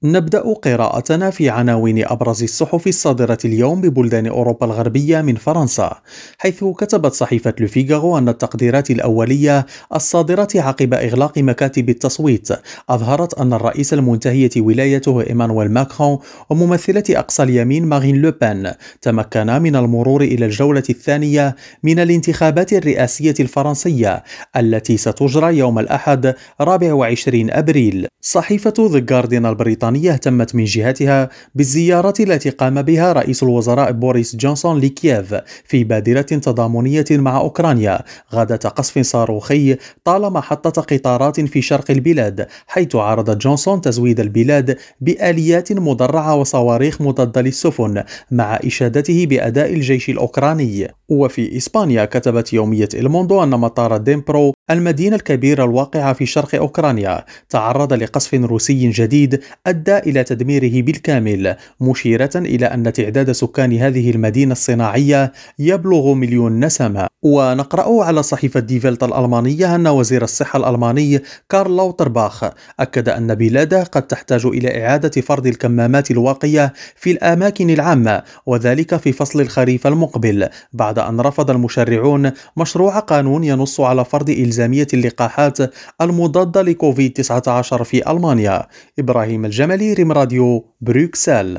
نبدأ قراءتنا في عناوين أبرز الصحف الصادرة اليوم ببلدان أوروبا الغربية من فرنسا، حيث كتبت صحيفة لوفيغارو أن التقديرات الأولية الصادرة عقب إغلاق مكاتب التصويت أظهرت أن الرئيس المنتهية ولايته إيمانويل ماكرون وممثلة أقصى اليمين مارين لوبين تمكنا من المرور إلى الجولة الثانية من الانتخابات الرئاسية الفرنسية التي ستجرى يوم الأحد 24 أبريل. صحيفة ذا جارديان البريطانية اهتمت من جهتها بالزيارة التي قام بها رئيس الوزراء بوريس جونسون لكييف في بادرة تضامنية مع أوكرانيا غادة قصف صاروخي طال محطة قطارات في شرق البلاد، حيث عرض جونسون تزويد البلاد بآليات مدرعة وصواريخ مضادة للسفن مع إشادته بأداء الجيش الأوكراني. وفي إسبانيا كتبت يومية الموندو أن مطار ديمبرو المدينة الكبيرة الواقعة في شرق أوكرانيا تعرض لقصف روسي جديد أدى إلى تدميره بالكامل، مشيرة إلى أن تعداد سكان هذه المدينة الصناعية يبلغ مليون نسمة. ونقرأ على صحيفة دي فيلت الألمانية أن وزير الصحة الألماني كارل لوترباخ أكد أن بلاده قد تحتاج إلى إعادة فرض الكمامات الواقية في الأماكن العامة، وذلك في فصل الخريف المقبل، بعد أن رفض المشرعون مشروع قانون ينص على فرض إلزامية اللقاحات المضادة لكوفيد-19 في ألمانيا. إبراهيم الجملي، ريم راديو، بروكسل.